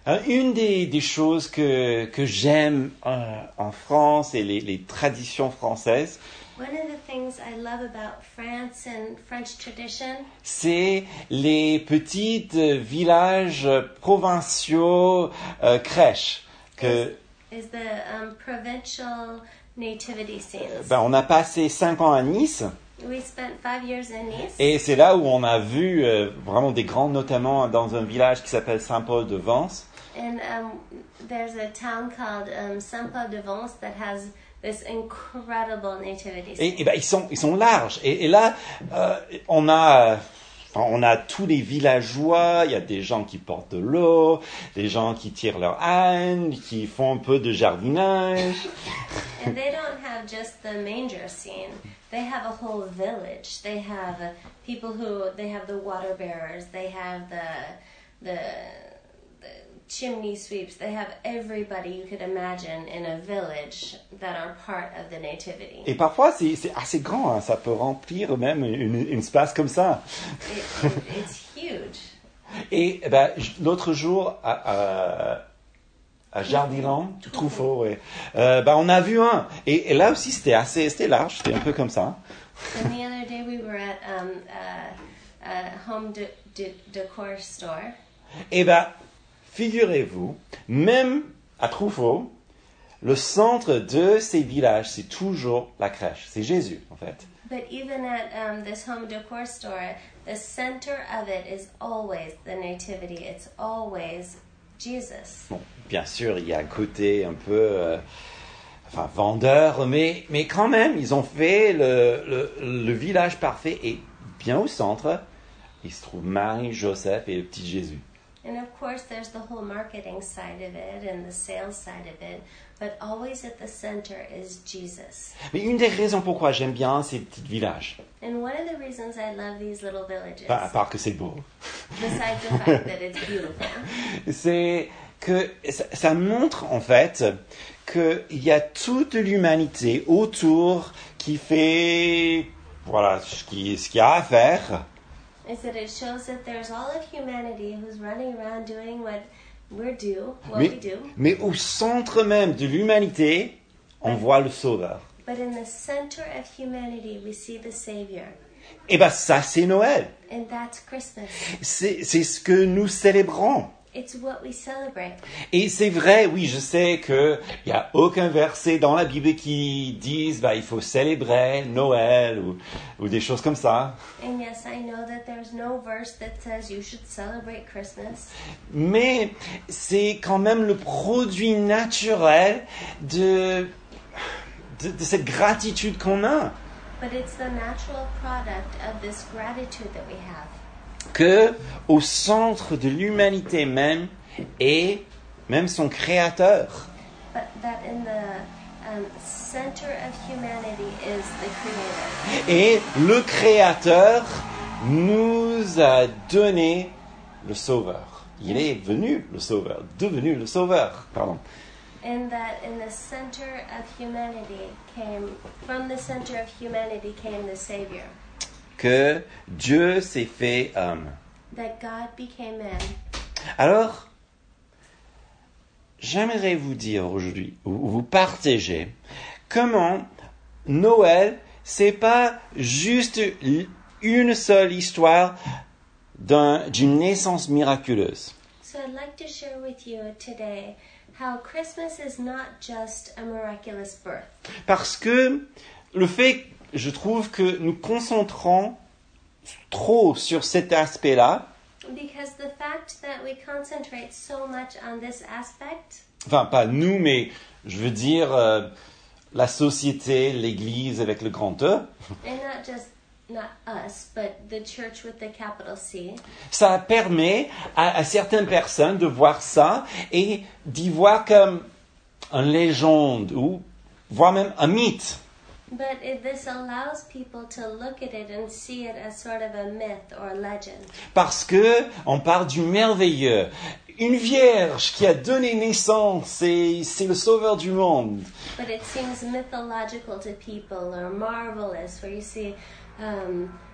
Une des choses que j'aime en France et les traditions françaises, One of the things I love about France and French tradition c'est les petits villages provinciaux crèches. is the provincial nativity scenes. On a passé 5 ans à Nice. We spent 5 years in Nice. Et c'est là où on a vu vraiment des grands, notamment dans un village qui s'appelle Saint-Paul-de-Vence. And there's a town called Saint-Paul-de-Vence that has this incredible nativity scene. Et ils sont larges. Et là, on a tous les villageois. Il y a des gens qui portent de l'eau, des gens qui tirent leur âne, qui font un peu de jardinage. And they don't have just the manger scene. They have a whole village. They have people they have the water bearers. They have the chimney sweeps. They have everybody you could imagine in a village that are part of the nativity. Et parfois, c'est assez grand. Hein. Ça peut remplir même une espace comme ça. It's huge. Et l'autre jour, à Jardiland, Truffaut, ouais. On a vu un. Et là aussi, c'était large. C'était un peu comme ça. And the other day we were at a home decor store. Et figurez-vous, même à Truffaut, le centre de ces villages, c'est toujours la crèche. C'est Jésus, en fait. But even at this home decor store, the center of it is always the nativity. It's always Jesus. Bon, bien sûr, il y a un côté un peu vendeur, mais quand même, ils ont fait le village parfait. Et bien au centre, il se trouve Marie, Joseph et le petit Jésus. And of course, there's the whole marketing side of it and the sales side of it, but always at the center is Jesus. Mais une des raisons pourquoi j'aime bien ces petits villages, And one of the reasons I love these little villages, à part que c'est beau, besides the fact that it's beautiful, c'est que ça montre en fait qu'il y a toute l'humanité autour qui fait ce qu'il y a à faire. is that it shows that there's all of humanity who's running around doing what we do. Mais au centre même de l'humanité, on voit le Sauveur. But in the center of humanity, we see the Savior. Et ça c'est Noël. And that's Christmas. C'est ce que nous célébrons. It's what we celebrate. Et c'est vrai, oui, je sais qu'il n'y a aucun verset dans la Bible qui dise il faut célébrer Noël ou des choses comme ça. And yes, I know that there's no verse that says you should celebrate Christmas. Mais c'est quand même le produit naturel de cette gratitude qu'on a. But it's the natural product of this gratitude that we have. Que au centre de l'humanité même est même son créateur. But that in the center of humanity is the Creator. Et le créateur nous a donné le Sauveur. Il est venu le Sauveur, devenu le Sauveur, pardon. And that in the center of humanity from the center of humanity came the Savior. Que Dieu s'est fait homme. That God became man. Alors, j'aimerais vous dire aujourd'hui, ou vous partager, comment Noël, c'est pas juste une seule histoire d'une naissance miraculeuse. So I'd like to share with you today how Christmas is not just a miraculous birth. Parce que le fait, je trouve que nous concentrons trop sur cet aspect-là. Because the fact that we concentrate so much on this aspect. Enfin, pas nous, mais je veux dire la société, l'Église avec le grand E. And not us, but the church with the capital C. Ça permet à certaines personnes de voir ça et d'y voir comme une légende ou voire même un mythe. But this allows people to look at it and see it as sort of a myth or a legend. Parce que on parle du merveilleux. Une vierge qui a donné naissance, c'est le sauveur du monde. But it seems mythological to people or marvelous, where you see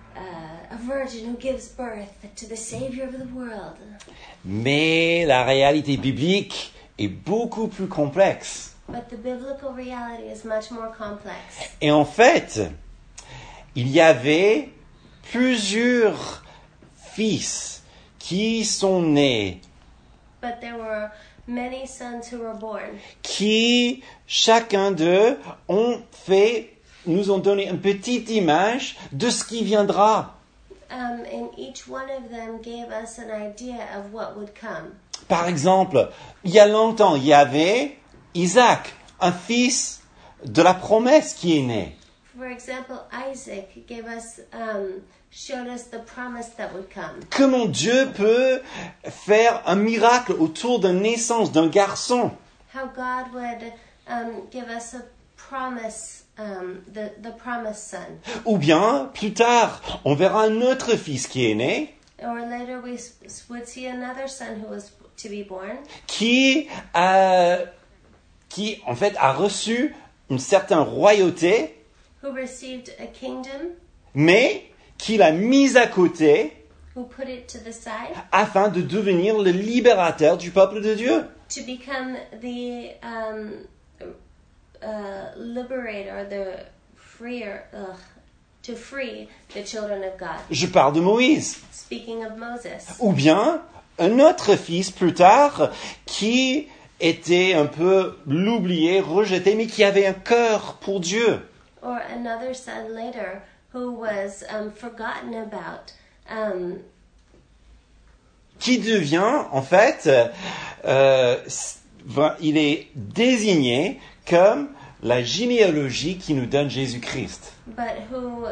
a virgin who gives birth to the Savior of the world. Mais la réalité biblique est beaucoup plus complexe. But the biblical reality is much more complex. Et en fait, il y avait plusieurs fils qui sont nés, But there were many sons who were born, qui, chacun d'eux, nous ont donné une petite image de ce qui viendra. and each one of them gave us an idea of what would come. Par exemple, il y a longtemps, il y avait Isaac, un fils de la promesse qui est né. For example, Isaac showed us the promise that would come. Comment Dieu peut faire un miracle autour de la naissance d'un garçon? How God would give us a promise, the promised son. Ou bien, plus tard, on verra un autre fils qui est né, Or later we would see another son who was to be born, qui en fait a reçu une certaine royauté, who received a kingdom, mais qui l'a mise à côté who put it to the side afin de devenir le libérateur du peuple de Dieu. to become the liberator, the freer, to free the children of God. Je parle de Moïse. Speaking of Moses. Ou bien un autre fils plus tard qui était un peu l'oublié, rejeté, mais qui avait un cœur pour Dieu. Or another son later who was forgotten about. Qui devient, en fait, il est désigné comme la généalogie qui nous donne Jésus-Christ. But who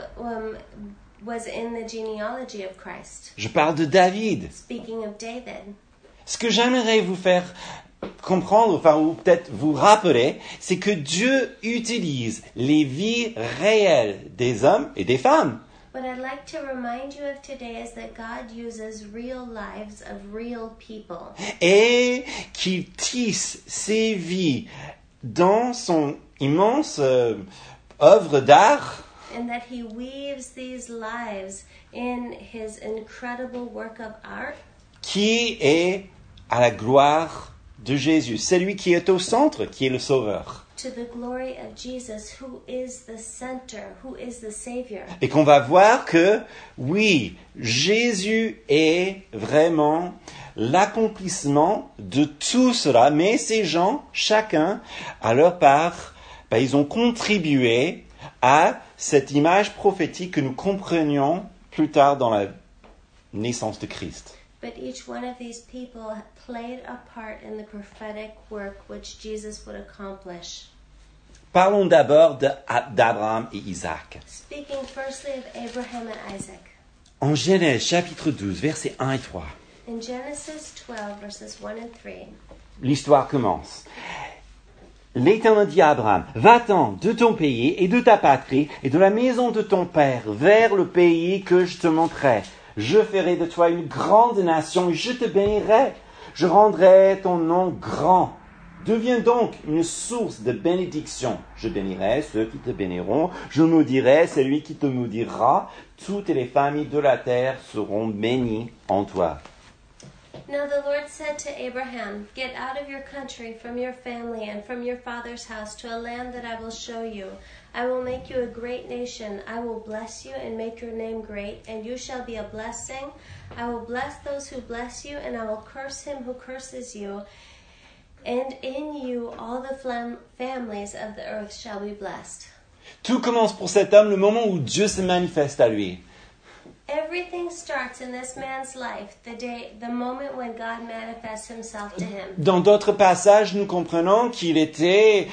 was in the genealogy of Christ. Je parle de David. Speaking of David. Ce que j'aimerais vous faire comprendre, ou peut-être vous rappeler, c'est que Dieu utilise les vies réelles des hommes et des femmes. What I'd like to remind you of today is that God uses real lives of real people. Et qu'il tisse ses vies dans son immense œuvre d'art. And that he weaves these lives in his incredible work of art. Qui est à la gloire de Jésus. C'est lui qui est au centre, qui est le Sauveur. To the glory of Jesus, who is the center, who is the Savior. Et qu'on va voir que, oui, Jésus est vraiment l'accomplissement de tout cela, mais ces gens, chacun, à leur part, ils ont contribué à cette image prophétique que nous comprenions plus tard dans la naissance de Christ. But each one of these people played a part in the prophetic work which Jesus would accomplish. Parlons d'abord d'Abraham et Isaac. Speaking firstly of Abraham and Isaac. En Genèse chapitre 12, versets 1 et 3. In Genesis 12, verses 1 and 3. L'histoire commence. L'Éternel dit à Abraham, va-t'en de ton pays et de ta patrie et de la maison de ton père vers le pays que je te montrerai. Je ferai de toi une grande nation et je te bénirai. Je rendrai ton nom grand. Deviens donc une source de bénédiction. Je bénirai ceux qui te béniront. Je maudirai celui qui te maudira. Toutes les familles de la terre seront bénies en toi. Now the Lord said to Abraham, get out of your country, from your family, and from your father's house to a land that I will show you. I will make you a great nation. I will bless you and make your name great, and you shall be a blessing. I will bless those who bless you, and I will curse him who curses you. And in you all the families of the earth shall be blessed. Tout commence pour cet homme le moment où Dieu se manifeste à lui. Everything starts in this man's life, the moment when God manifests himself to him. Dans d'autres passages, nous comprenons qu'il était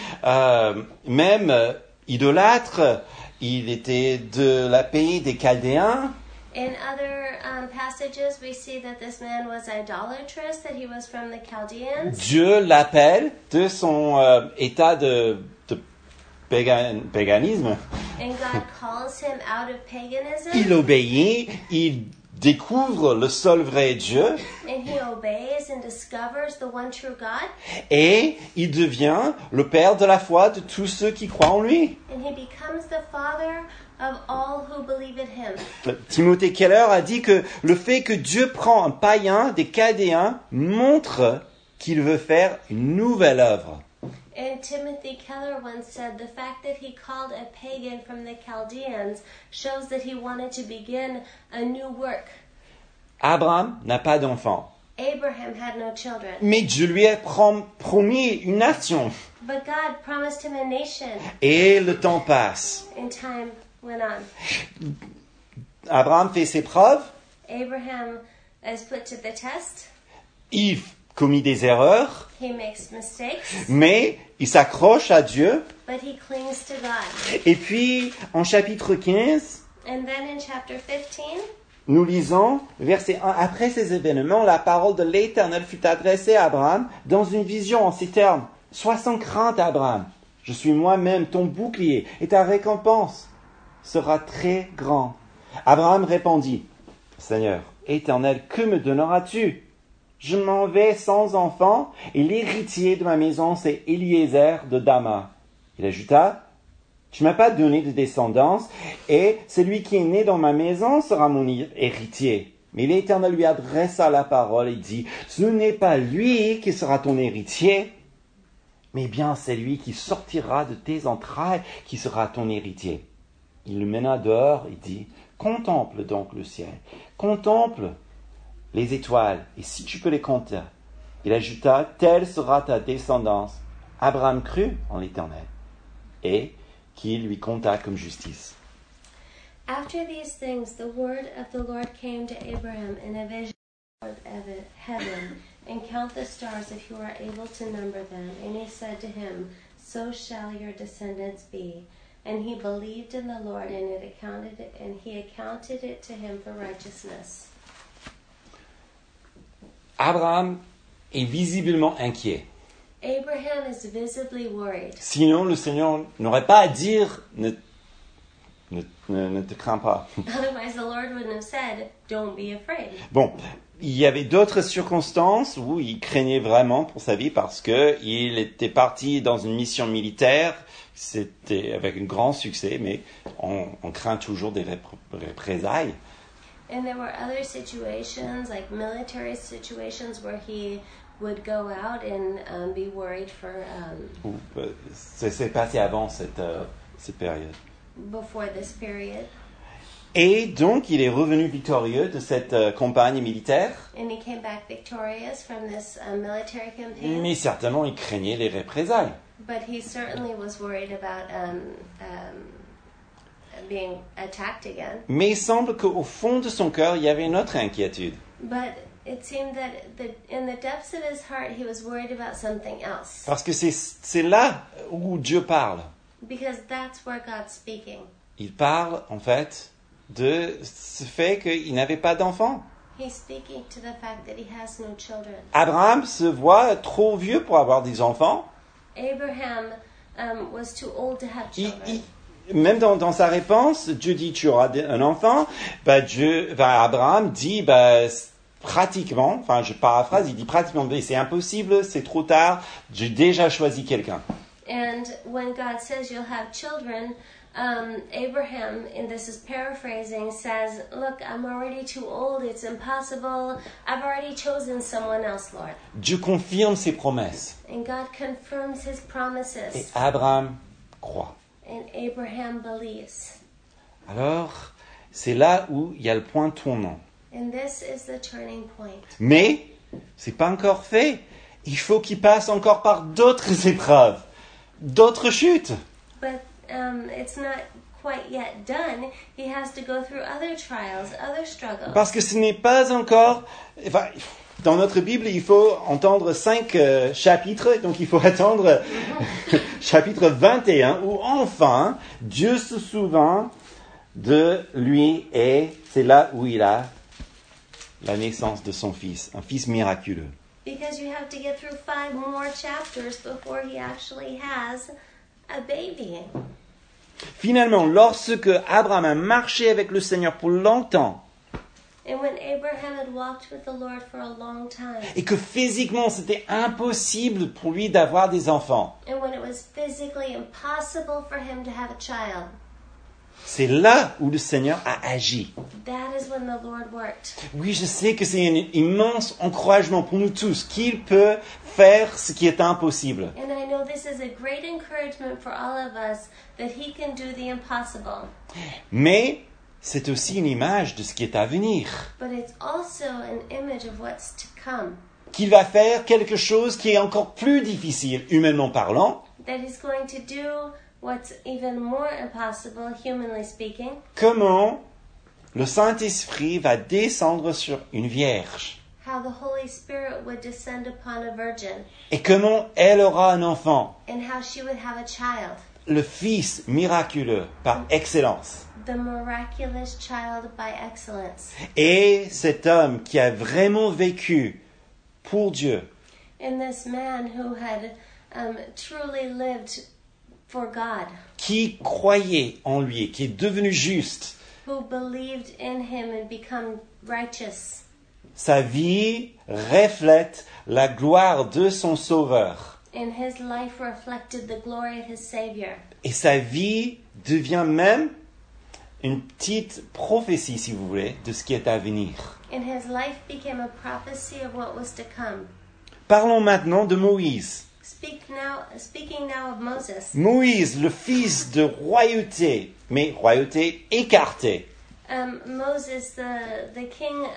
même idolâtre. Il était de la pays des Chaldéens. In other passages, we see that this man was idolatrous, that he was from the Chaldeans. Dieu l'appelle de son état de paganisme. And God calls him out of paganism. Il obéit, il découvre le seul vrai Dieu. And he obeys and discovers the one true God. Et il devient le père de la foi de tous ceux qui croient en lui. And he becomes the father of all who believe in him. Timothée Keller a dit que le fait que Dieu prend un païen des Chaldéens montre qu'il veut faire une nouvelle œuvre. And Timothy Keller once said, the fact that he called a pagan from the Chaldeans shows that he wanted to begin a new work. Abraham n'a pas d'enfant, Abraham had no children, mais Dieu lui a promis une nation. but God promised him a nation, Et le temps passe. and time went on. Abraham fait ses preuves, Abraham is put to the test. il commet des erreurs, He makes mistakes, mais il s'accroche à Dieu. but he clings to God. Et puis, en chapitre 15, And then in chapter 15, nous lisons, verset 1, « Après ces événements, la parole de l'Éternel fut adressée à Abraham dans une vision en ces termes. « Sois sans crainte, Abraham, je suis moi-même ton bouclier, et ta récompense sera très grande. » Abraham répondit, « Seigneur, Éternel, que me donneras-tu ? Je m'en vais sans enfant, et l'héritier de ma maison, c'est Eliezer de Dama. » Il ajouta, « Tu ne m'as pas donné de descendance, et celui qui est né dans ma maison sera mon héritier. » Mais l'Éternel lui adressa la parole et dit, « Ce n'est pas lui qui sera ton héritier, mais bien c'est lui qui sortira de tes entrailles qui sera ton héritier. » Il le mena dehors et dit, « Contemple donc le ciel, contemple les étoiles, et si tu peux les compter. » Il ajouta, « Telle sera ta descendance. » Abraham crut en l'Éternel, et qu'il lui compta comme justice. After these things, the word of the Lord came to Abraham in a vision of heaven, and count the stars if you are able to number them. And he said to him, so shall your descendants be. And he believed in the Lord, and he accounted it to him for righteousness. Abraham est visiblement inquiet. Abraham is visibly worried. Sinon, le Seigneur n'aurait pas à dire ne te crains pas. Otherwise, the Lord wouldn't have said, don't be afraid. Bon, il y avait d'autres circonstances où il craignait vraiment pour sa vie parce que il était parti dans une mission militaire. C'était avec un grand succès, mais on craint toujours des représailles. And there were other situations, like military situations, where he would go out and be worried for Ça s'est passé avant cette période. before this period. Et donc, il est revenu victorieux de cette campagne militaire. And he came back victorious from this military campaign. Mais certainement, il craignait les représailles. But he certainly was worried about being attacked again. Mais il semble qu'au fond de son cœur, il y avait une autre inquiétude. But it seemed that in the depths of his heart, he was worried about something else. Parce que c'est là où Dieu parle. Because that's where God's speaking. Il parle, en fait, de ce fait qu'il n'avait pas d'enfant. He's speaking to the fact that he has no children. Abraham se voit trop vieux pour avoir des enfants. Abraham was too old to have children. Même dans sa réponse, Dieu dit tu auras un enfant. Abraham dit pratiquement, enfin je paraphrase, il dit pratiquement c'est impossible, c'est trop tard, j'ai déjà choisi quelqu'un. And when God says you'll have children, Abraham, and this is paraphrasing, says, look, I'm already too old, it's impossible, I've already chosen someone else, Lord. Dieu confirme ses promesses. And God confirms his Et promises. Abraham croit. And Abraham believes. Alors, c'est là où il y a le point tournant. And this is the turning point. Mais, c'est pas encore fait. Il faut qu'il passe encore par d'autres épreuves, d'autres chutes. But it's not quite yet done. He has to go through other trials, other struggles. Parce que ce n'est pas encore... Enfin, dans notre Bible, il faut entendre 5 chapitres, donc il faut attendre chapitre 21, où enfin, Dieu se souvient de lui et c'est là où il a la naissance de son fils, un fils miraculeux. Because you have to get through 5 more chapters before he actually has a baby. Finalement, lorsque Abraham a marché avec le Seigneur pour longtemps, And when Abraham had walked with the Lord for a long time, et que physiquement c'était impossible pour lui d'avoir des enfants, and when it was physically impossible for him to have a child, c'est là où le Seigneur a agi. That is when the Lord worked. Oui, je sais que c'est un immense encouragement pour nous tous, qu'il peut faire ce qui est impossible. And I know this is a great encouragement for all of us that He can do the impossible. Mais c'est aussi une image de ce qui est à venir. But it's also an image of what's to come. Qu'il va faire quelque chose qui est encore plus difficile, humainement parlant. That He's going to do what's even more impossible, humanly speaking. Comment le Saint-Esprit va descendre sur une vierge. How the Holy Spirit would descend upon a virgin. Et comment elle aura un enfant. And how she would have a child. Le Fils miraculeux par excellence. The miraculous child by excellence. Et cet homme qui a vraiment vécu pour Dieu. And this man who had truly lived for God. Qui croyait en lui, qui est devenu juste. Who believed in him and become righteous. Sa vie reflète la gloire de son Sauveur. And his life reflected the glory of his Savior. Et sa vie devient même une petite prophétie, si vous voulez, de ce qui est à venir. And his life became a prophecy of what was to come. Parlons maintenant de Moïse. Speaking now of Moses. Moïse, le fils de royauté, mais royauté écartée. Moses, the king,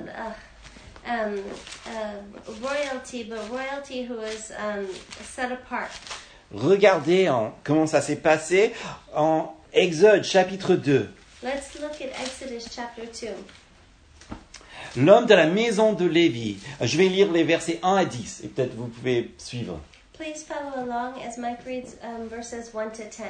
royalty, but royalty who was set apart. Regardez comment ça s'est passé en Exode chapitre 2. Let's look at Exodus chapter 2. L'homme de la maison de Lévi. Je vais lire les versets 1 à 10 et peut-être vous pouvez suivre. Please follow along as Mike reads verses 1 to 10.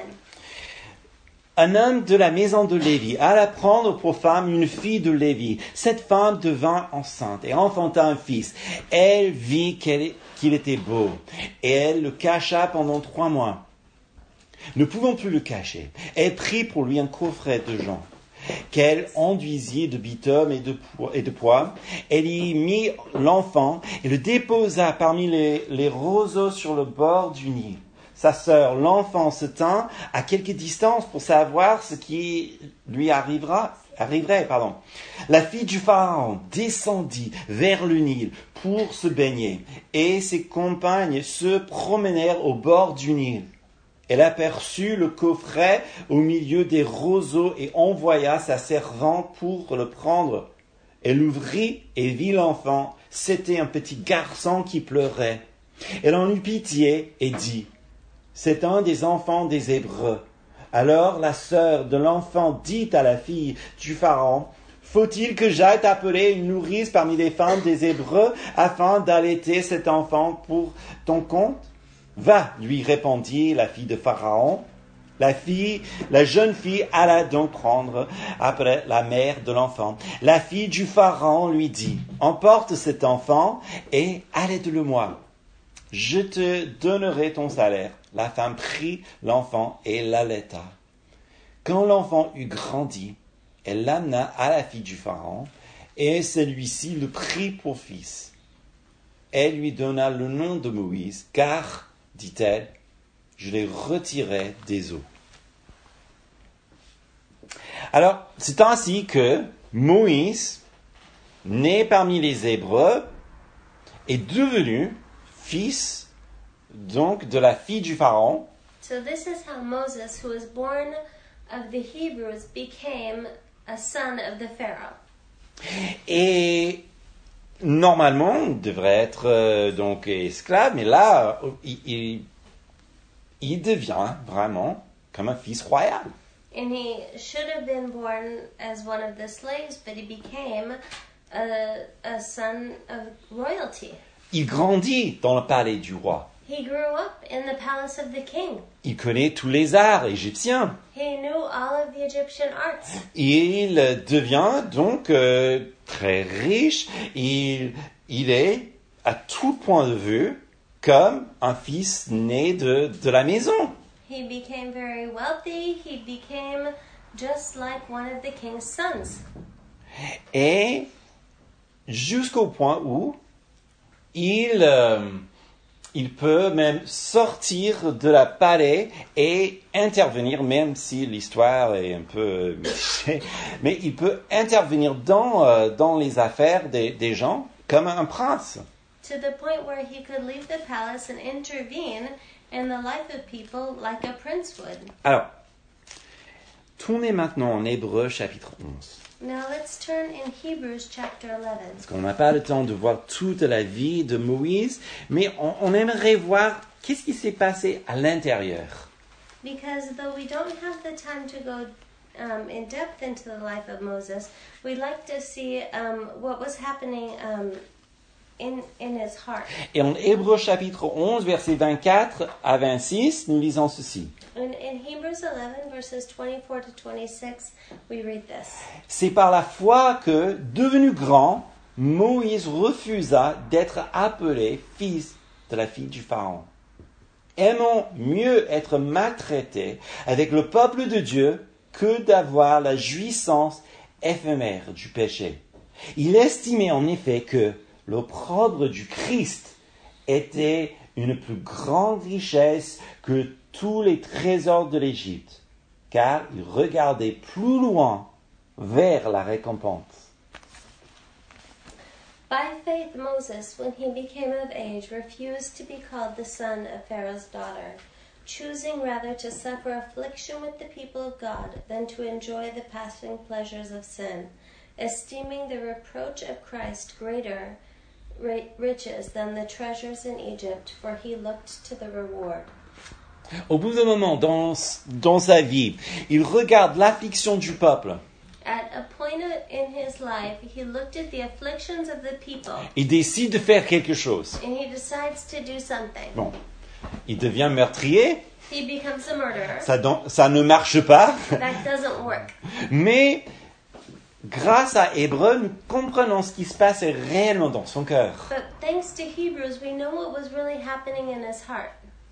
Un homme de la maison de Lévi alla prendre pour femme une fille de Lévi. Cette femme devint enceinte et enfanta un fils. Elle vit qu'il était beau et elle le cacha pendant 3 mois. Ne pouvant plus le cacher, elle prit pour lui un coffret de jonc qu'elle enduisit de bitume et de pois. Elle y mit l'enfant et le déposa parmi les roseaux sur le bord du Nil. Sa sœur, l'enfant, se tint à quelque distance pour savoir ce qui lui arriverait. La fille du Pharaon descendit vers le Nil pour se baigner, et ses compagnes se promenèrent au bord du Nil. Elle aperçut le coffret au milieu des roseaux et envoya sa servante pour le prendre. Elle l'ouvrit et vit l'enfant. C'était un petit garçon qui pleurait. Elle en eut pitié et dit: c'est un des enfants des Hébreux. Alors la sœur de l'enfant dit à la fille du Pharaon: faut-il que j'aille t'appeler une nourrice parmi les femmes des Hébreux afin d'allaiter cet enfant pour ton compte? Va, lui répondit la fille de Pharaon. La jeune fille alla donc prendre après la mère de l'enfant. La fille du Pharaon lui dit: emporte cet enfant et allaite-le-moi. Je te donnerai ton salaire. La femme prit l'enfant et l'allaita. Quand l'enfant eut grandi, elle l'amena à la fille du Pharaon, et celui-ci le prit pour fils. Elle lui donna le nom de Moïse, car, dit-elle, je l'ai retiré des eaux. Alors, c'est ainsi que Moïse, né parmi les Hébreux, est devenu fils donc de la fille du Pharaon. So this is how Moses, who was born of the Hebrews, became a son of the Pharaoh. Et normalement, il devrait être donc esclave, mais là, il devient vraiment comme un fils royal. And he should have been born as one of the slaves, but he became a son of royalty. Il grandit dans le palais du roi. He grew up in the palace of the king. Il connaît tous les arts égyptiens. He knew all of the Egyptian arts. Il devient donc très riche. Il est, à tout point de vue, comme un fils né de la maison. He became very wealthy. He became just like one of the king's sons. Et jusqu'au point où il il peut même sortir de la palais et intervenir, même si l'histoire est un peu michée, mais il peut intervenir dans les affaires des gens comme un prince. To the point where he could leave the palace and intervene in the life of people like a prince would. Alors, tournez maintenant en Hébreux chapitre 11. Now let's turn in Hebrews chapter 11. Parce qu'on n'a pas le temps de voir toute la vie de Moïse, mais on aimerait voir qu'est-ce qui s'est passé à l'intérieur. Because though we don't have the time to go in depth into the life of Moses, we'd like to see what was happening in his heart. Et en Hébreux chapitre 11, versets 24 à 26, nous lisons ceci. In Hebrews 11, verses 24 to 26, we read this. C'est par la foi que, devenu grand, Moïse refusa d'être appelé fils de la fille du Pharaon. Aimant mieux être maltraité avec le peuple de Dieu que d'avoir la jouissance éphémère du péché. Il estimait en effet que l'opprobre du Christ était une plus grande richesse que tous les trésors de l'Égypte, car il regardait plus loin vers la récompense. By faith, Moses, when he became of age, refused to be called the son of Pharaoh's daughter, choosing rather to suffer affliction with the people of God than to enjoy the passing pleasures of sin, esteeming the reproach of Christ greater riches than the treasures in Egypt, for he looked to the reward. Au bout d'un moment dans sa vie, il regarde l'affliction du peuple. At a point in his life, he looked at the afflictions of the people. Il décide de faire quelque chose. And he decides to do something. Bon, il devient meurtrier. He becomes a murderer. Ça ne marche pas. That doesn't work. Mais grâce à Hébreux, nous comprenons ce qui se passe réellement dans son cœur. But thanks to Hebrews, we know what was really happening in his heart.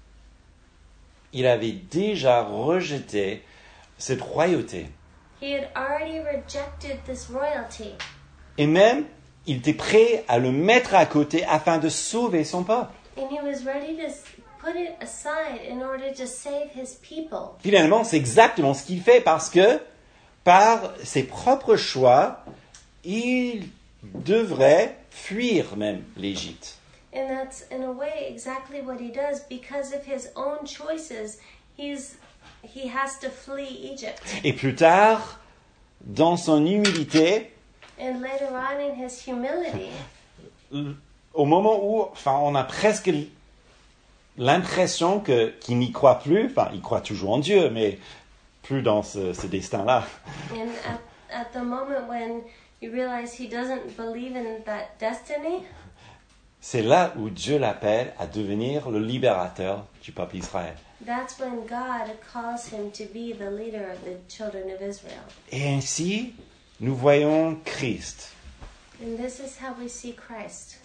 Il avait déjà rejeté cette royauté. He had already rejected this royalty. Et même, il était prêt à le mettre à côté afin de sauver son peuple. And he was ready to put it aside in order to save his people. Finalement, c'est exactement ce qu'il fait parce que, par ses propres choix, il devrait fuir même l'Égypte. And that's, in a way, exactly what he does. Because of his own choices, he has to flee Egypt. Et plus tard, dans son humilité, And later on in his humility, au moment où, on a presque l'impression qu'il n'y croit plus, il croit toujours en Dieu, mais plus dans ce destin-là. and at the moment when you realize he doesn't believe in that destiny, C'est là où Dieu l'appelle à devenir le libérateur du peuple d'Israël. that's when God calls him to be the leader of the children of Israel. Et ainsi, nous voyons Christ, And this is how we see Christ,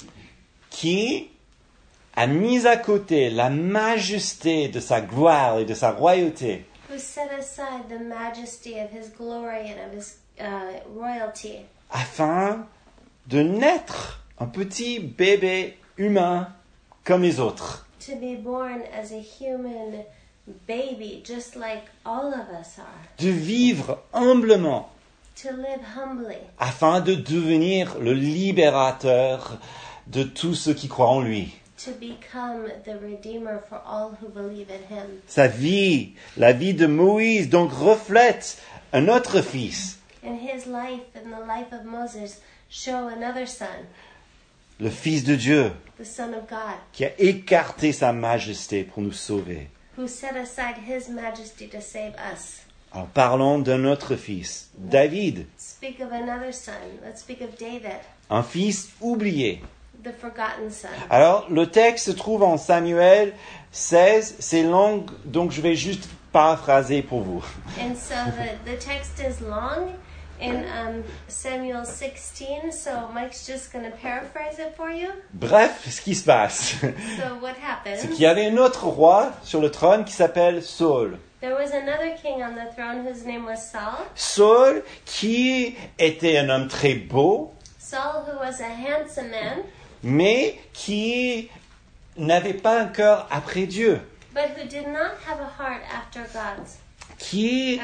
qui a mis à côté la majesté de sa gloire et de sa royauté who set aside the majesty of his glory and of his royalty, afin de naître un petit bébé humain comme les autres. to be born as a human baby, just like all of us are, De vivre humblement to live humbly, afin de devenir le libérateur de tous ceux qui croient en lui. to become the Redeemer for all who believe in him. Sa vie, la vie de Moïse, donc reflète un autre fils, And his life and the life of Moses show another son, le Fils de Dieu, the Son of God, qui a écarté sa majesté pour nous sauver. who set aside his majesty to save us. Alors parlons d'un autre fils, David, Speak of another son. Let's speak of David, un fils oublié. the forgotten son. Alors le texte se trouve en Samuel 16, c'est long, donc je vais juste paraphraser pour vous. And so the text is long in Samuel 16, so Mike's just going to paraphrase it for you. Bref, ce qui se passe, So what happens? c'est qu'il y avait un autre roi sur le trône qui s'appelle Saul. There was another king on the throne whose name was Saul. Saul, qui était un homme très beau, Saul, who was a handsome man, mais qui n'avait pas un cœur après Dieu, but who did not have a heart after God. qui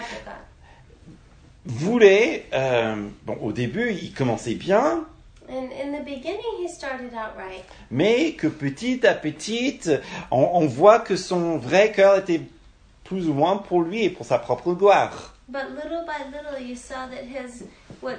voulait, au début, il commençait bien, And in the beginning, he started out right. mais que petit à petit, on voit que son vrai cœur était plus ou moins pour lui et pour sa propre gloire. But little by little, you saw that what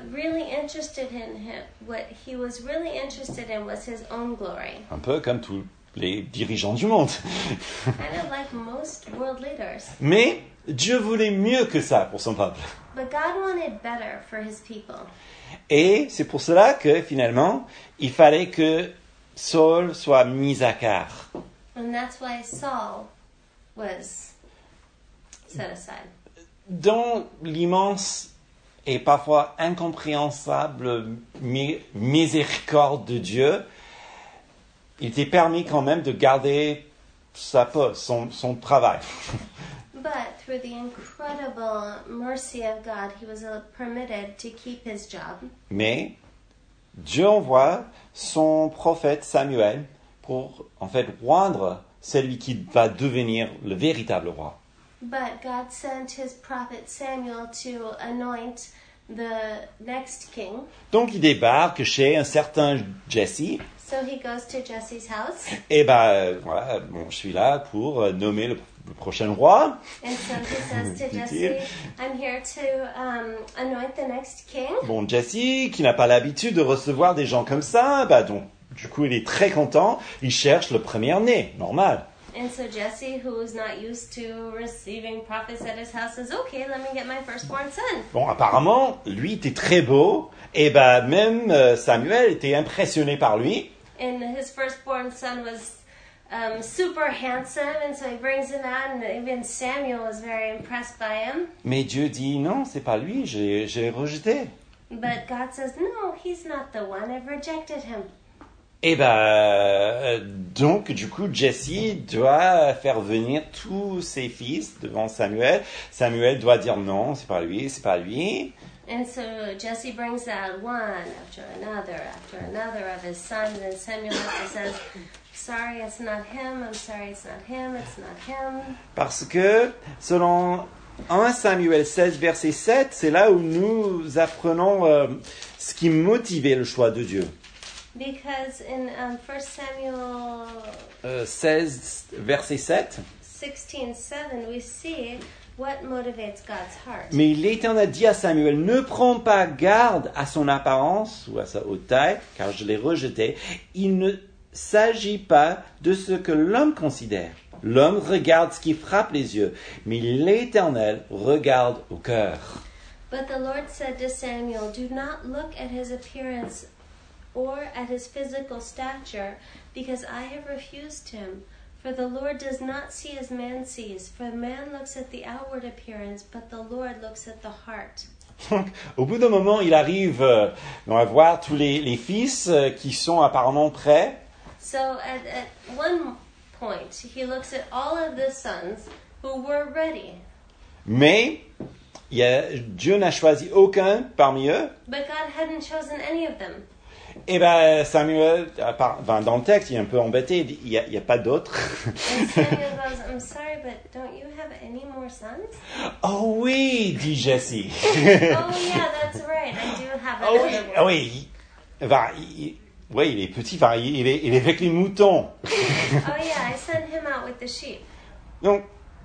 he was really interested in was his own glory. Un peu comme tous les dirigeants du monde. Kind of like most world leaders. Mais Dieu voulait mieux que ça pour son peuple. But God wanted better for his people. Et c'est pour cela que finalement, il fallait que Saul soit mis à part. And that's why Saul was set aside. Dans l'immense et parfois incompréhensible miséricorde de Dieu, il était permis quand même de garder sa poste, son travail. But through the incredible mercy of God, he was permitted to keep his job. Mais Dieu envoie son prophète Samuel pour en fait rendre celui qui va devenir le véritable roi. But God sent his prophet Samuel to anoint the next king. Donc il débarque chez un certain Jesse. So he goes to Jesse's house. Et voilà, je suis là pour nommer le prochain roi. And so he says to Jesse, I'm here to anoint the next king. Bon, Jesse, qui n'a pas l'habitude de recevoir des gens comme ça, donc du coup il est très content. Il cherche le premier-né, normal. And so Jesse, who is not used to receiving prophets at his house, says, okay, let me get my firstborn son. Bon, apparemment, lui était très beau, et même Samuel était impressionné par lui. And his firstborn son was super handsome, and so he brings him out, and even Samuel was very impressed by him. Mais Dieu dit, non, c'est pas lui, je l'ai rejeté. But God says, no, he's not the one, I've rejected him. Et donc, du coup, Jesse doit faire venir tous ses fils devant Samuel. Samuel doit dire non, c'est pas lui, c'est pas lui. And so Jesse brings out one after another of his sons, and Samuel says, sorry, it's not him, I'm sorry, it's not him, it's not him. Parce que, selon 1 Samuel 16, verset 7, c'est là où nous apprenons ce qui motivait le choix de Dieu. Because in 1 Samuel 16, verset 7, 16:7, we see what motivates God's heart. mais l'Éternel dit à Samuel, ne prends pas garde à son apparence ou à sa haute taille, car je l'ai rejeté. Il ne s'agit pas de ce que l'homme considère. L'homme regarde ce qui frappe les yeux, mais l'Éternel regarde au cœur. But the Lord said to Samuel, do not look at his appearance or at his physical stature, because I have refused him. For the Lord does not see as man sees, for man looks at the outward appearance, but the Lord looks at the heart. Donc, au bout d'un moment, il arrive, on va voir tous les fils qui sont apparemment prêts. So at one point, he looks at all of the sons who were ready. Mais Dieu n'a choisi aucun parmi eux. But God hadn't chosen any of them. Et Samuel, dans le texte, il est un peu embêté, il n'y a pas d'autres. And Samuel goes, I'm sorry, but don't you have any more sons? Oh oui, dit Jesse. Oh yeah, that's right, I do have another one. Oui, il est petit, il est avec les moutons. Oh yeah, I sent him out with the sheep. Donc,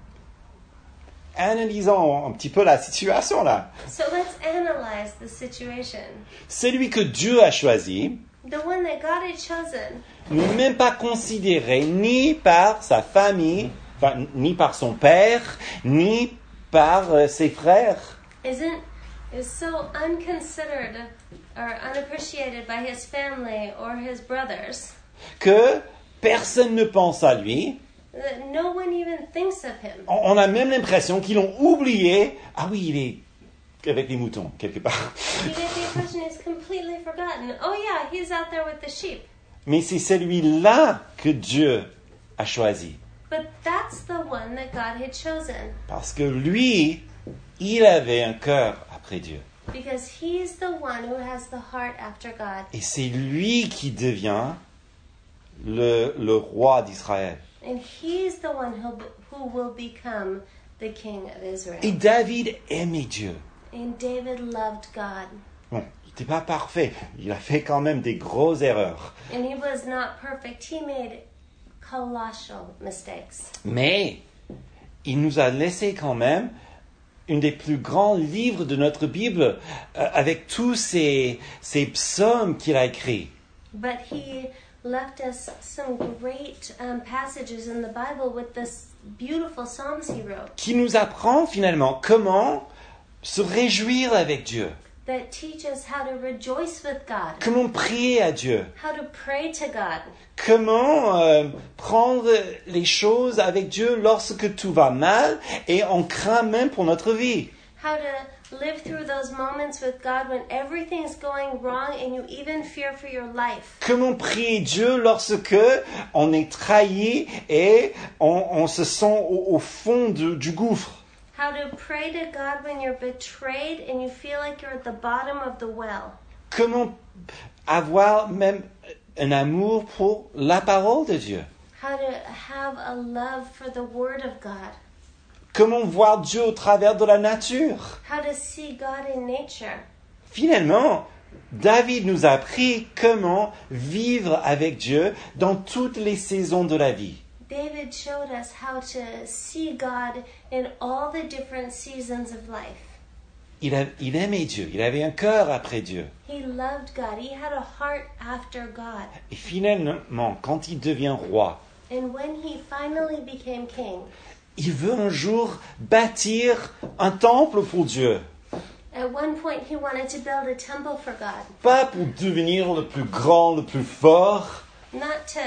analysons un petit peu la situation là. So let's analyze the situation. Celui que Dieu a choisi The one that God had chosen n'est même pas considéré ni par sa famille, ni par son père, ni par ses frères. is so unconsidered or unappreciated by his family or his brothers Que personne ne pense à lui. that no one even thinks of him. On a même l'impression qu'ils l'ont oublié. Ah oui, il est avec les moutons, quelque part. You get the impression he's completely forgotten. Oh yeah, he's out there with the sheep. Mais c'est celui-là que Dieu a choisi. But that's the one that God had chosen. Parce que lui, il avait un cœur après Dieu. Because he's the one who has the heart after God. Et c'est lui qui devient le roi d'Israël. And he's the one who will become the king of Israel. Et David aimait Dieu. And David loved God. Bon, il n'était pas parfait. Il a fait quand même des grosses erreurs. And he was not perfect. He made colossal mistakes. Mais il nous a laissé quand même un des plus grands livres de notre Bible avec tous ces psaumes qu'il a écrits. But he left us some great passages in the Bible with this beautiful psalms he wrote. Qui nous apprend finalement comment se réjouir avec Dieu. That teach us how to rejoice with God. Comment prier à Dieu. How to pray to God. Comment prendre les choses avec Dieu lorsque tout va mal et on craint même pour notre vie. How to live through those moments with God when everything's going wrong and you even fear for your life. Comment prier Dieu lorsque on est trahi et on se sent au fond du gouffre. How to pray to God when you're betrayed and you feel like you're at the bottom of the well. Comment avoir même un amour pour la parole de Dieu. How to have a love for the Word of God. Comment voir Dieu au travers de la nature. How to see God in nature. Finalement, David nous a appris comment vivre avec Dieu dans toutes les saisons de la vie. David showed us how to see God in all the different seasons of life. Il aimait Dieu, il avait un cœur après Dieu. He loved God. He had a heart after God. Et finalement, quand il devient roi, And when he finally became king, il veut un jour bâtir un temple pour Dieu. at one point he wanted to build a temple for God. Pas pour devenir le plus grand, le plus fort, Not to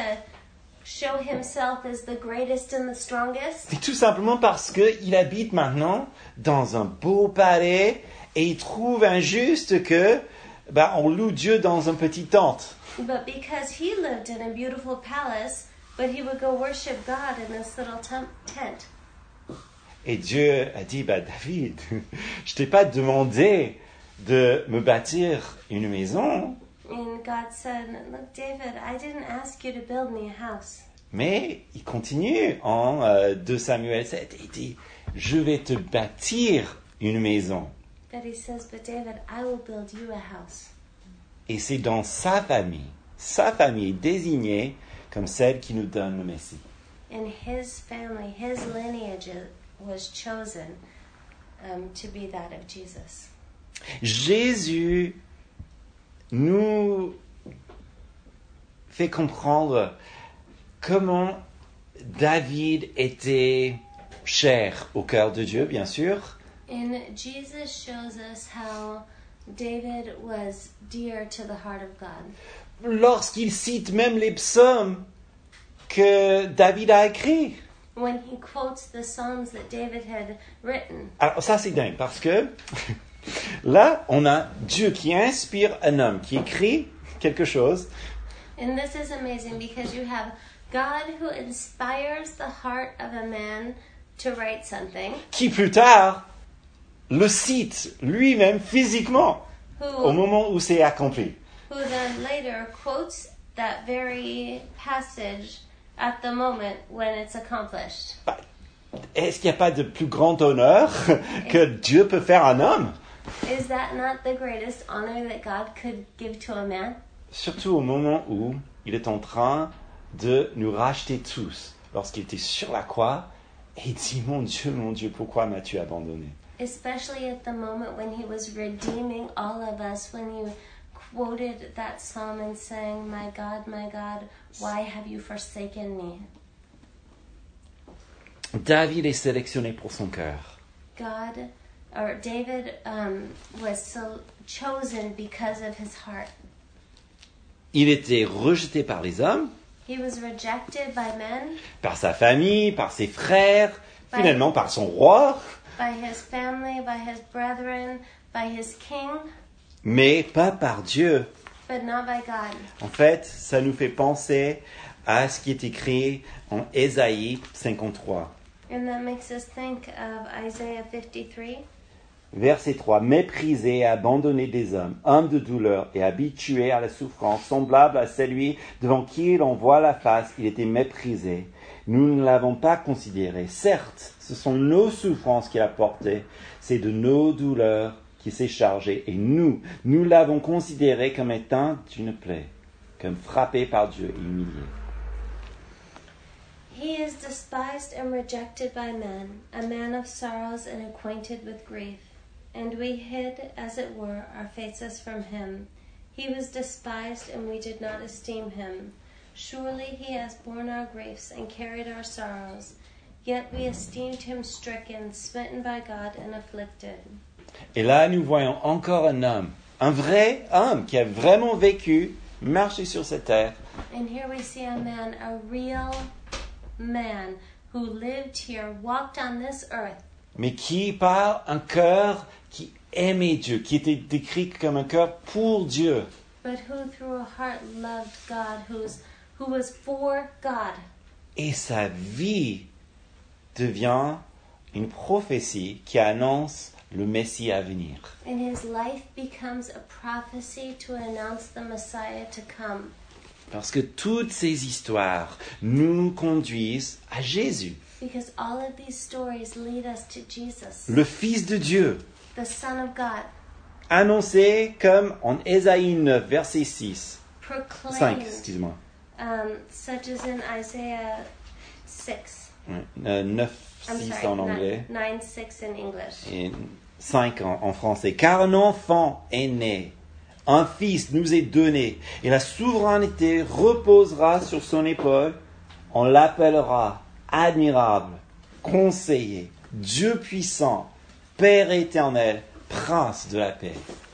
show himself as the greatest and the strongest, mais tout simplement parce qu'il habite maintenant dans un beau palais et il trouve injuste que on loue Dieu dans un petit tente. but because he lived in a beautiful palace, but he would go worship God in this little tent. Et Dieu a dit, David, je t'ai pas demandé de me bâtir une maison, And God said, look, David, I didn't ask you to build me a house. mais il continue en 2 Samuel 7 et il dit, je vais te bâtir une maison. But he says, but David, I will build you a house. Et c'est dans sa famille désignée comme celle qui nous donne le Messie. And his family, his lineage was chosen to be that of Jesus. Jésus nous fait comprendre comment David était cher au cœur de Dieu, bien sûr, And Jesus shows us how David was dear to the heart of God. lorsqu'il cite même les psaumes que David a écrits. When he quotes the Psalms that David had written. Alors ça c'est dingue parce que là on a Dieu qui inspire un homme, qui écrit quelque chose. And this is amazing because you have God who inspires the heart of a man to write something. Qui plus tard le cite lui-même physiquement au moment où c'est accompli. Who then later quotes that very passage at the moment when it's accomplished. Est-ce qu'il n'y a pas de plus grand honneur que Dieu peut faire à un homme? Is that not the greatest honor that God could give to a man? Surtout au moment où il est en train de nous racheter tous. Lorsqu'il était sur la croix et il dit, mon Dieu, pourquoi m'as-tu abandonné? Especially at the moment when he was redeeming all of us, when you quoted that psalm and sang, my God, why have you forsaken me? David est sélectionné pour son cœur. David was chosen because of his heart. Il était rejeté par les hommes, He was rejected by men, par sa famille, par ses frères, finalement par son roi, by his family, by his brethren, by his king, mais pas par Dieu. but not by God. En fait, ça nous fait penser à ce qui est écrit en Ésaïe 53, And that makes us think of Isaiah 53, Verset 3. Méprisé et abandonné des hommes, homme de douleur et habitué à la souffrance, semblable à celui devant qui l'on voit la face, il était méprisé. Nous ne l'avons pas considéré. Certes, ce sont nos souffrances qu'il a portées, c'est de nos douleurs qu'il s'est chargé. Et nous l'avons considéré comme étant une plaie, comme frappé par Dieu et humilié. He is despised and rejected by men, a man of sorrows and acquainted with grief. And we hid, as it were, our faces from him. He was despised, and we did not esteem him. Surely he has borne our griefs and carried our sorrows. Yet we esteemed him stricken, smitten by God, and afflicted. Et là, nous voyons encore un homme, un vrai homme qui a vraiment vécu, marché sur cette terre. And here we see a man, a real man, who lived here, walked on this earth, Mais qui, par un cœur qui aimait Dieu, qui était décrit comme un cœur pour Dieu. but who through a heart loved God, who was for God. Et sa vie devient une prophétie qui annonce le Messie à venir. And his life becomes a prophecy to announce the Messiah to come. Parce que toutes ces histoires nous conduisent à Jésus, Because all of these stories lead us to Jesus, le Fils de Dieu, the Son of God, annoncé comme en Ésaïe 9, verset 5, proclaimed, excuse-moi. such as in Isaiah 6. 9, I'm 6 sorry, en anglais 9:6 in English. et 5 en français. Car un enfant est né, un fils nous est donné, et la souveraineté reposera sur son épaule. On l'appellera admirable, conseiller, Dieu puissant, Père éternel, Prince de la paix.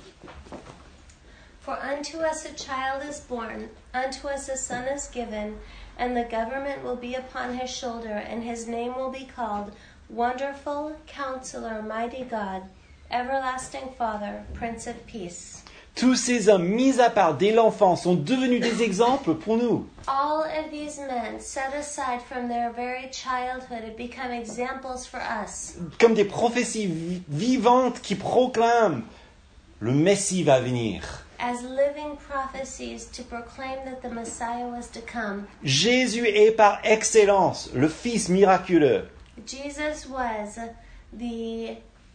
For unto us a child is born, unto us a son is given, and the government will be upon his shoulder, and his name will be called Wonderful, Counselor, Mighty God, Everlasting Father, Prince of Peace. Tous ces hommes mis à part dès l'enfance sont devenus des exemples pour nous. All of these men, set aside from their very childhood, have become examples for us, Comme des prophéties vivantes qui proclament le Messie va venir. as living prophecies to proclaim that the Messiah was to come. Jésus est par excellence le Fils miraculeux. Jesus was the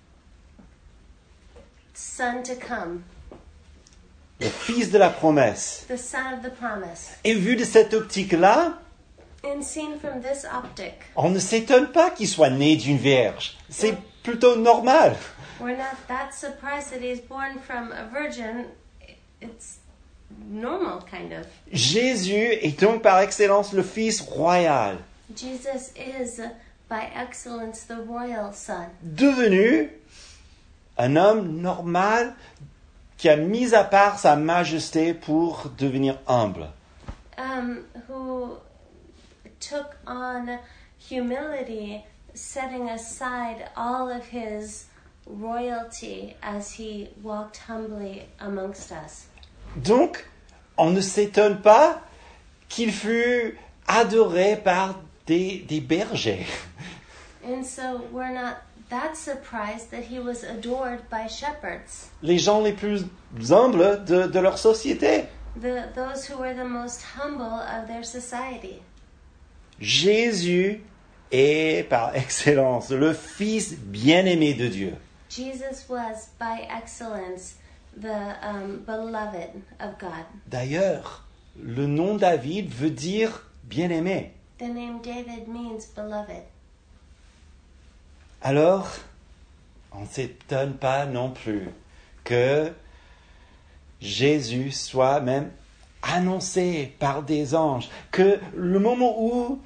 Son to come, Le Fils de la promesse. the Son of the promise. Et vu de cette optique-là, And seen from this optic, on ne s'étonne pas qu'il soit né d'une vierge. C'est plutôt normal. we're not that surprised that he's born from a virgin. It's normal, kind of. Jésus est donc par excellence le Fils royal, Jesus is, by excellence, the royal Son, devenu un homme normal qui a mis à part sa majesté pour devenir humble. who took on humility, setting aside all of his royalty as he walked humbly amongst us. Donc, on ne s'étonne pas qu'il fût adoré par des bergers. And so we're not that surprised that he was adored by shepherds, Les gens les plus humbles de leur société. those who were the most humble of their society. Jésus est par excellence le Fils bien-aimé de Dieu. Jesus was, by excellence, the beloved of God. D'ailleurs, le nom David veut dire bien-aimé. The name David means beloved. Alors, on ne s'étonne pas non plus que Jésus soit même annoncé par des anges, que le moment où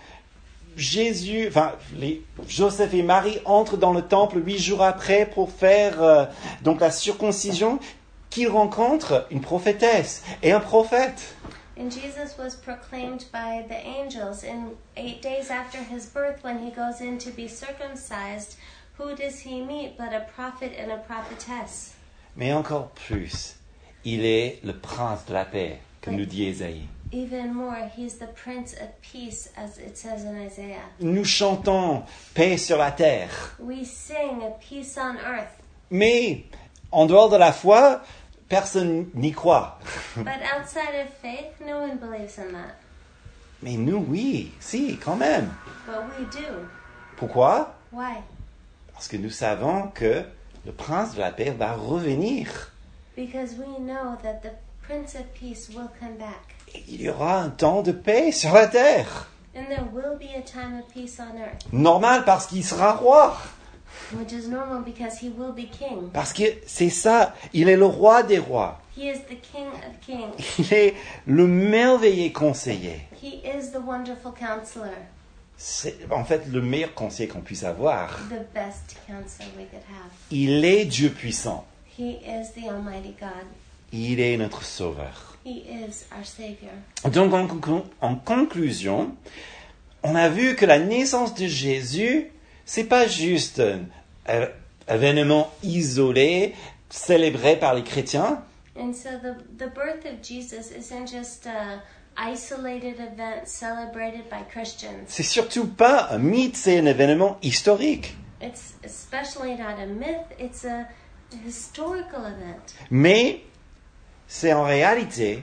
Joseph et Marie entrent dans le temple 8 jours après pour faire donc la circoncision, qu'ils rencontrent une prophétesse et un prophète. And Jesus was proclaimed by the angels in 8 days after his birth when he goes in to be circumcised. Who does he meet but a prophet and a prophetess? Mais encore plus, il est le prince de la paix, comme nous dit Ésaïe. Even more, he's the Prince of Peace, as it says in Isaiah. Nous chantons paix sur la terre. We sing peace on earth. Mais en dehors de la foi, personne n'y croit. But outside of faith, no one believes in that. Mais nous, oui, si, quand même. But we do. Pourquoi? Why? Parce que nous savons que le prince de la paix va revenir. Because we know that the Prince of Peace will come back. Et il y aura un temps de paix sur la terre. And there will be a time of peace on earth. Normal parce qu'il sera roi. Which is normal because he will be king. Parce que c'est ça, il est le roi des rois. He is the King of Kings. Il est le merveilleux conseiller. He is the wonderful counselor. C'est en fait le meilleur conseiller qu'on puisse avoir. The best counselor we could have. Il est Dieu puissant. He is the Almighty God. Il est notre sauveur. He is our Savior. Donc en conclusion, on a vu que la naissance de Jésus, c'est pas juste un événement isolé, célébré par les chrétiens. And so the birth of Jesus isn't just an isolated event celebrated by Christians. C'est surtout pas un mythe, c'est un événement historique. It's especially not a myth, it's a historical event. Mais c'est en réalité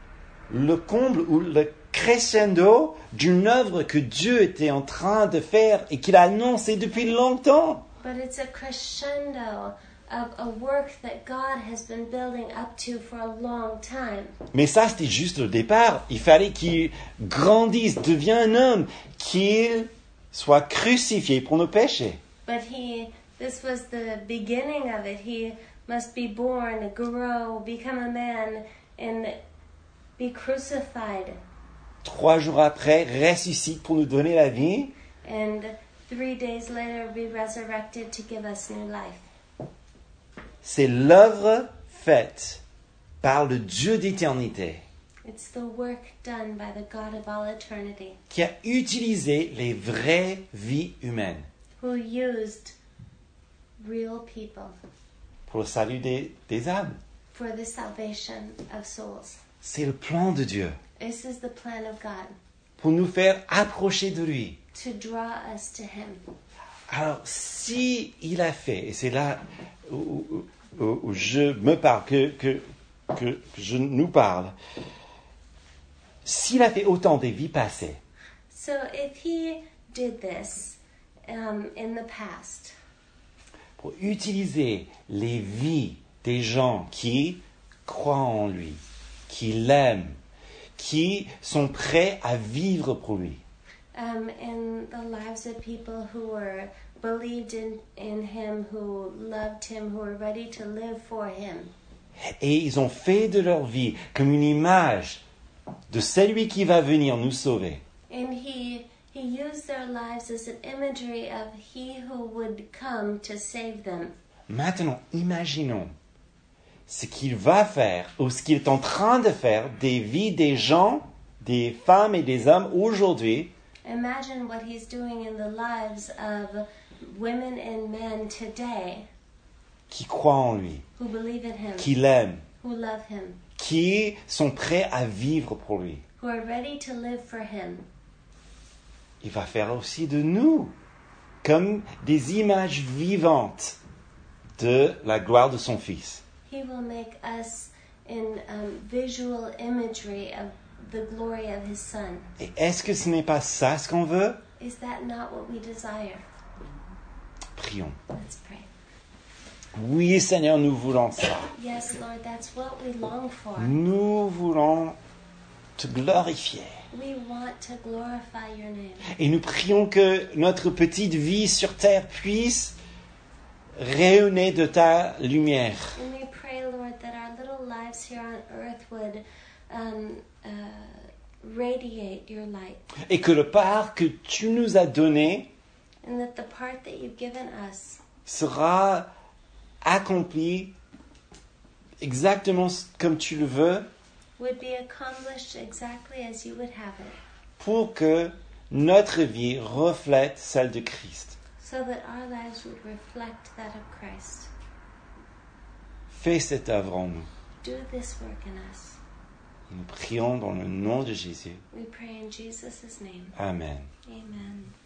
le comble ou le crescendo d'une œuvre que Dieu était en train de faire et qu'il a annoncé depuis longtemps. But it's a crescendo of a work that God has been building up to for a long time. Mais ça, c'était juste le départ. Il fallait qu'il grandisse, devienne un homme, qu'il soit crucifié pour nos péchés. But this was the beginning of it. He must be born, grow, become a man, and be crucified. 3 jours après, ressuscite pour nous donner la vie. And 3 days later, be resurrected to give us new life. C'est l'œuvre faite par le Dieu d'éternité It's the work done by the God of all eternity, qui a utilisé les vraies vies humaines who used real people pour le salut des âmes. for the salvation of souls. C'est le plan de Dieu This is the plan of God, pour nous faire approcher de lui. to draw us to Him. Alors, si il a fait, et c'est là où je me parle, que je nous parle, s'il a fait autant des vies passées, So if He did this in the past, pour utiliser les vies des gens qui croient en lui, qui l'aiment, qui sont prêts à vivre pour lui, in the lives of people who were believed in Him, who loved Him, who were ready to live for Him. et ils ont fait de leur vie comme une image de celui qui va venir nous sauver. And He used their lives as an imagery of He who would come to save them. Maintenant, imaginons ce qu'il va faire ou ce qu'il est en train de faire des vies des gens, des femmes et des hommes aujourd'hui Imagine what He's doing in the lives of women and men today qui croient en lui, who believe in Him, qui l'aiment, who love Him, qui sont prêts à vivre pour lui. who are ready to live for Him. Il va faire aussi de nous comme des images vivantes de la gloire de son Fils. He will make us in visual imagery of the glory of His Son. Et est-ce que ce n'est pas ça ce qu'on veut? Is that not what we desire? Prions. Let's pray. Oui, Seigneur, nous voulons ça. Yes, Lord, that's what we long for. Nous voulons te glorifier. We want to glorify your name. Et nous prions que notre petite vie sur terre puisse rayonner de ta lumière. And we pray, Lord, that our little lives here on earth would radiate your light. Et que le part que tu nous as donné And that the part that you've given us sera accompli exactement comme tu le veux would be accomplished exactly as you would have it, pour que notre vie reflète celle de Christ. so that our lives would reflect that of Christ. Fais cette œuvre en nous. Do this work in us. Nous prions dans le nom de Jésus. We pray in Jesus' name. Amen. Amen.